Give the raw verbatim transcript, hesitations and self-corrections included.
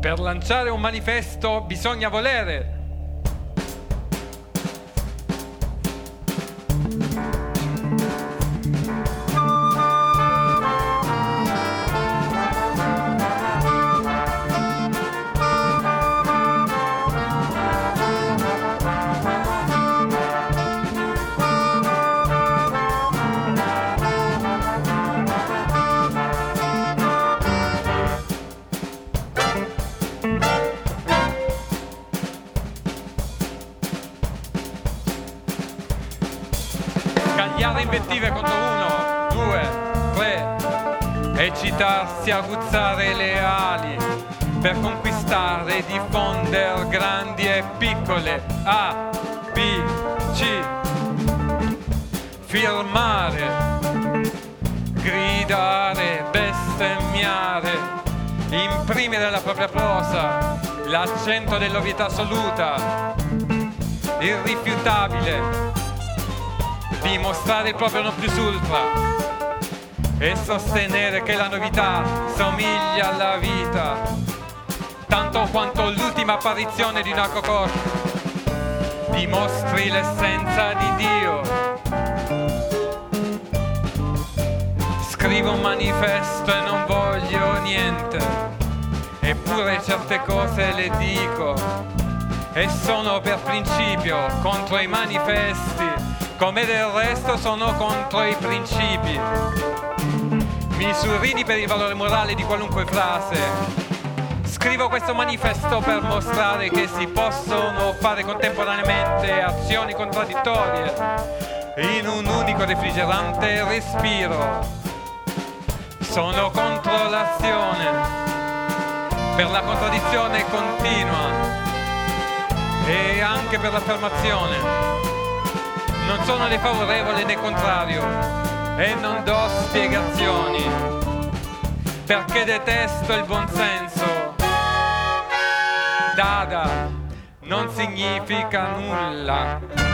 Per lanciare un manifesto bisogna volere. Scagliare invettive contro uno, due, tre, ecitarsi, aguzzare le ali per conquistare e diffondere grandi e piccole A, B, C, firmare, gridare, bestemmiare, imprimere la propria prosa, l'accento dell'ovvietà assoluta, irrifiutabile, dimostrare il proprio non plus ultra e sostenere che la novità somiglia alla vita tanto quanto l'ultima apparizione di una cococcia dimostri l'essenza di Dio. Scrivo un manifesto e non voglio niente, eppure certe cose le dico e sono per principio contro i manifesti, come del resto sono contro i principi. Mi surridi per il valore morale di qualunque frase. Scrivo questo manifesto per mostrare che si possono fare contemporaneamente azioni contraddittorie in un unico refrigerante respiro. Sono contro l'azione, per la contraddizione continua e anche per l'affermazione. Non sono né favorevole né contrario e non do spiegazioni perché detesto il buonsenso. Dada non significa nulla.